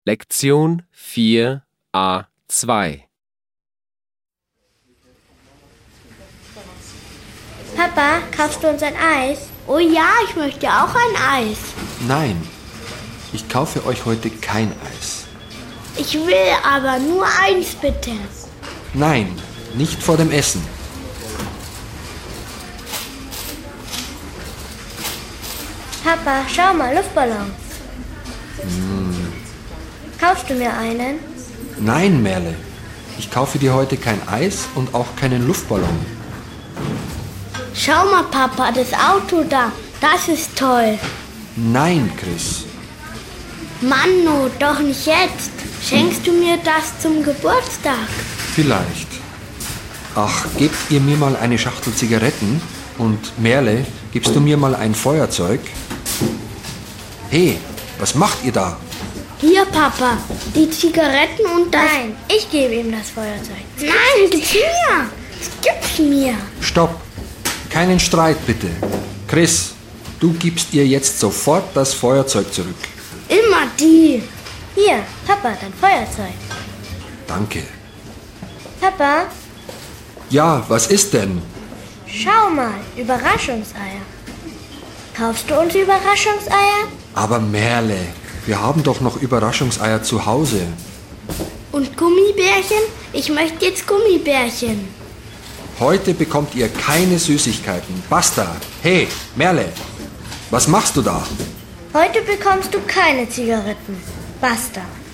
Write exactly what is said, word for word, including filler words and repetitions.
Lektion vier a zwei. Papa, kaufst du uns ein Eis? Oh ja, ich möchte auch ein Eis. Nein, ich kaufe euch heute kein Eis. Ich will aber nur eins, bitte. Nein, nicht vor dem Essen. Papa, schau mal, Luftballons. Hm. Kaufst du mir einen? Nein, Merle, ich kaufe dir heute kein Eis und auch keinen Luftballon. Schau mal, Papa, das Auto da, das ist toll. Nein, Chris. Manno, doch nicht jetzt. Schenkst du mir das zum Geburtstag? Vielleicht. Ach, gebt ihr mir mal eine Schachtel Zigaretten und Merle, gibst du mir mal ein Feuerzeug? Hey, was macht ihr da? Hier, Papa, die Zigaretten und das... Nein, ich gebe ihm das Feuerzeug. Das Nein, gib's mir. Das gib's mir. Stopp. Keinen Streit, bitte. Chris, du gibst ihr jetzt sofort das Feuerzeug zurück. Immer die. Hier, Papa, dein Feuerzeug. Danke. Papa, Ja, was ist denn? schau mal, Überraschungseier. Kaufst du uns Überraschungseier? Aber Merle, wir haben doch noch Überraschungseier zu Hause. Und Gummibärchen? Ich möchte jetzt Gummibärchen. Heute bekommt ihr keine Süßigkeiten. Basta. Hey, Merle, was machst du da? Heute bekommst du keine Zigaretten. Basta.